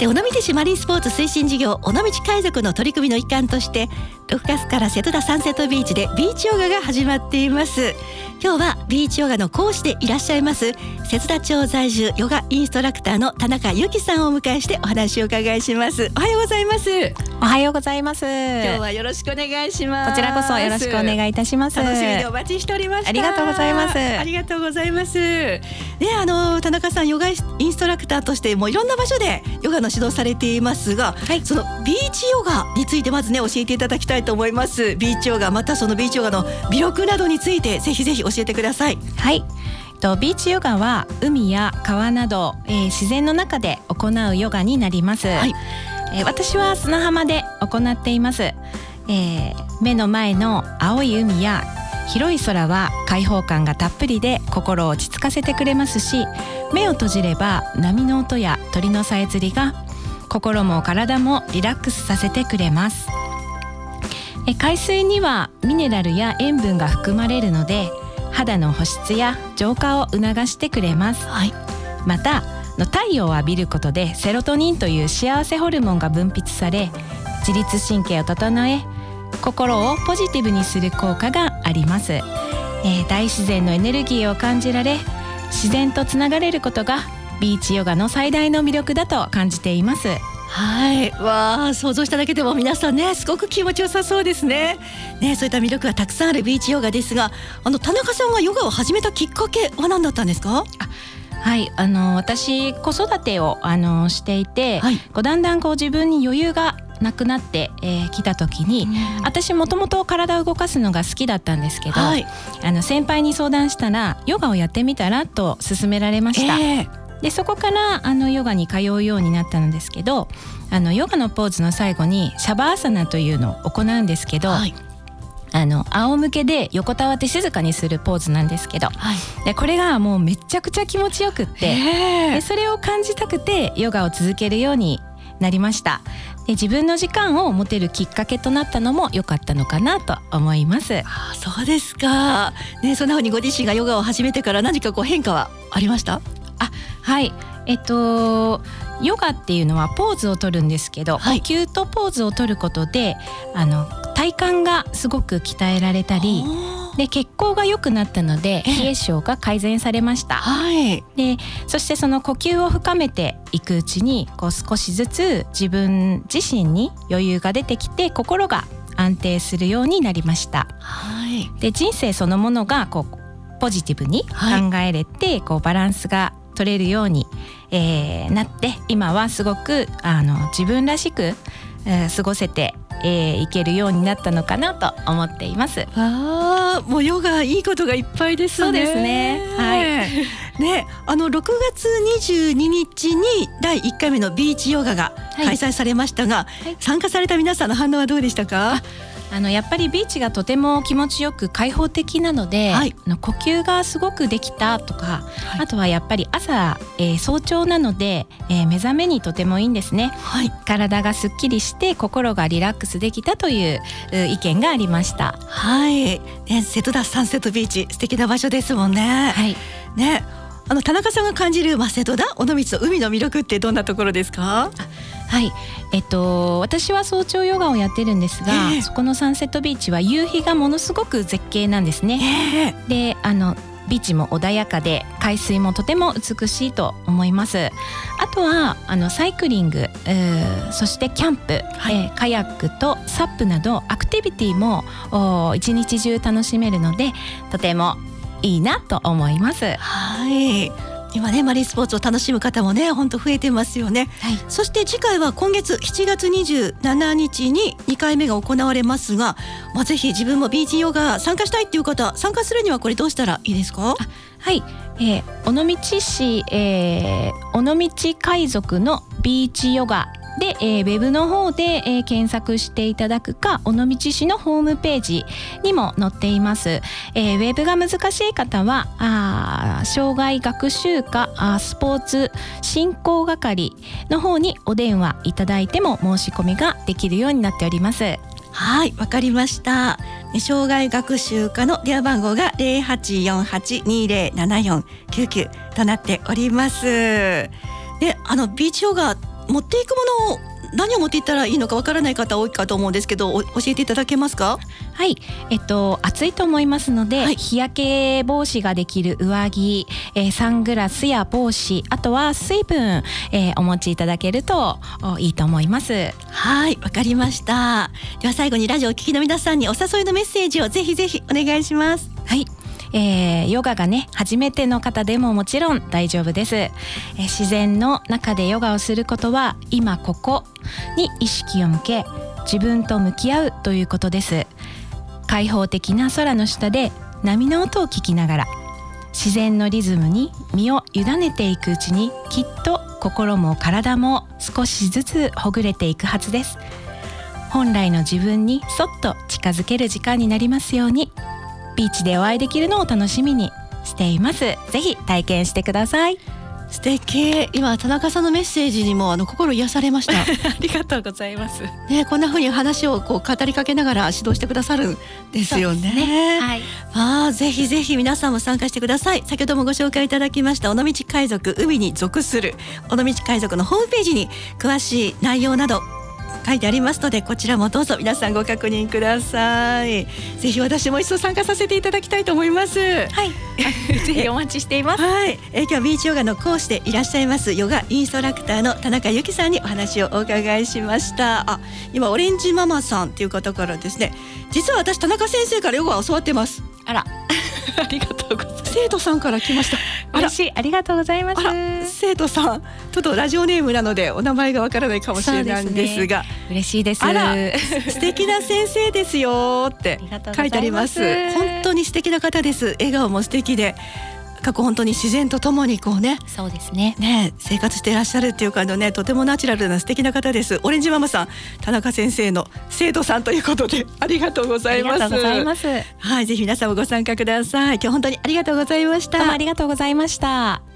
て尾道市マリンスポーツ推進事業尾道海賊の取り組みの一環として6月から瀬戸田サンセットビーチでビーチヨガが始まっています。今日はビーチヨガの講師でいらっしゃいます瀬戸田町在住ヨガインストラクターの田中由紀さんをお迎えしてお話をお伺いします。おはようございます。 おはようございます。 今日はよろしくお願いします。 こちらこそよろしくお願いいたします。 楽しみにお待ちしておりました。 ありがとうございます。 ありがとうございます。ね、田中さんヨガインストラクターとしてもういろんな場所でヨガの指導されていますが、はい、そのビーチヨガについてまずね教えていただきたいと思います。ビーチヨガ、またそのビーチヨガの魅力などについてぜひぜひ教えてください。 はい、ビーチヨガは海や川など、自然の中で行うヨガになります。はい、私は砂浜で行っています。目の前の青い海や広い空は開放感がたっぷりで心を落ち着かせてくれますし、目を閉じれば波の音や鳥のさえずりが心も体もリラックスさせてくれます。海水にはミネラルや塩分が含まれるので肌の保湿や浄化を促してくれます。はい、また太陽を浴びることでセロトニンという幸せホルモンが分泌され自律神経を整え心をポジティブにする効果があります。大自然のエネルギーを感じられ自然とつながれることがビーチヨガの最大の魅力だと感じています。 はい、わあ、想像しただけでも皆さんねすごく気持ちよさそうですね。そういった魅力がたくさんあるビーチヨガですが、田中さんがヨガを始めたきっかけは何だったんですか？ はい、私子育てをしていて、はい、だんだん自分に余裕がなくなってきた時に、私もともと体を動かすのが好きだったんですけど、はい、先輩に相談したらヨガをやってみたらと勧められました。でそこからヨガに通うようになったのですけど、ヨガのポーズの最後にシャバーサナというのを行うんですけど、はい、仰向けで横たわって静かにするポーズなんですけど、はい、でこれがもうめちゃくちゃ気持ちよくってでそれを感じたくてヨガを続けるようになりました。で自分の時間を持てるきっかけとなったのも良かったのかなと思います。 そうですか、そんな風にご自身がヨガを始めてから何か変化はありました？ はい、ヨガっていうのはポーズを取るんですけど、はい、呼吸とポーズを取ることで体幹がすごく鍛えられたりで血行が良くなったので冷え性が改善されました。はい、でそしてその呼吸を深めていくうちに少しずつ自分自身に余裕が出てきて心が安定するようになりました。はい、で人生そのものがポジティブに考えれて、バランスが取れるように、なって今はすごく自分らしく、過ごせて、いけるようになったのかなと思っています。 もうヨガいいことがいっぱいですね。 そうですね。はい。 6月22日に第1回目のビーチヨガが開催されましたが、はい、参加された皆さんの反応はどうでしたか？ やっぱりビーチがとても気持ちよく開放的なので、はい、呼吸がすごくできたとか、はい、あとはやっぱり朝、早朝なので、目覚めにとてもいいんですね。はい、体がすっきりして心がリラックスできたという意見がありました。 はい、瀬戸田サンセットビーチ素敵な場所ですもんね。はい、田中さんが感じる瀬戸田尾道の海の魅力ってどんなところですか？ はい、私は早朝ヨガをやってるんですが、そこのサンセットビーチは夕日がものすごく絶景なんですね。でビーチも穏やかで海水もとても美しいと思います。あとはサイクリング、そしてキャンプ、はい、カヤックとサップなどアクティビティも一日中楽しめるのでとてもいいなと思います。 はい、今ねマリンスポーツを楽しむ方もね本当増えてますよね。はい、そして次回は今月7月27日に2回目が行われますが、ぜひ自分もビーチヨガ参加したいっていう方、参加するにはこれどうしたらいいですか？ はい、尾道市、尾道海賊のビーチヨガで、ウェブの方で、検索していただくか尾道市のホームページにも載っています。ウェブが難しい方は障害学習課スポーツ振興係の方にお電話いただいても申し込みができるようになっております。 はい、わかりました。障害学習課の電話番号が 0848-207499 となっております。でビーチヨガ持っていくものを何を持っていったらいいのかわからない方多いかと思うんですけど、教えていただけますか？ はい、暑いと思いますので、日焼け防止ができる上着、サングラスや帽子、あとは水分、お持ちいただけるといいと思います。 はい、わかりました。では最後にラジオを聴きの皆さんにお誘いのメッセージをぜひぜひお願いします。 はい、ヨガがね初めての方でももちろん大丈夫です。自然の中でヨガをすることは今ここに意識を向け自分と向き合うということです。開放的な空の下で波の音を聞きながら自然のリズムに身を委ねていくうちにきっと心も体も少しずつほぐれていくはずです。本来の自分にそっと近づける時間になりますように。ビーチでお会いできるのを楽しみにしています。ぜひ体験してください。 素敵。今田中さんのメッセージにも心癒されましたありがとうございます、 ね、こんな風に話を語りかけながら指導してくださるんですよ ね。はい、ぜひぜひ皆さんも参加してください。先ほどもご紹介いただきました尾道海賊海に属する尾道海賊のホームページに詳しい内容など書いてありますので、こちらもどうぞ皆さんご確認ください。ぜひ私も一度参加させていただきたいと思います。 はいぜひお待ちしています。 はい、今日はビーチヨガの講師でいらっしゃいますヨガインストラクターの田中由紀さんにお話をお伺いしました。今オレンジママさんっていう方からですね、実は私田中先生からヨガを教わってます。 あらありがとうございます。 生徒さんから来ました。 嬉しい、ありがとうございます。 生徒さん、ちょっとラジオネームなのでお名前がわからないかもしれないんですが、 嬉しいです。 素敵な先生ですよって書いてあります。本当に素敵な方です。笑顔も素敵で、本当に自然とともにそうですね、 生活していらっしゃるっていうかとてもナチュラルな素敵な方です。オレンジママさん、田中先生の生徒さんということでありがとうございます。 はい、 ぜひ皆さんもご参加ください。今日本当にありがとうございました。 どうもありがとうございました。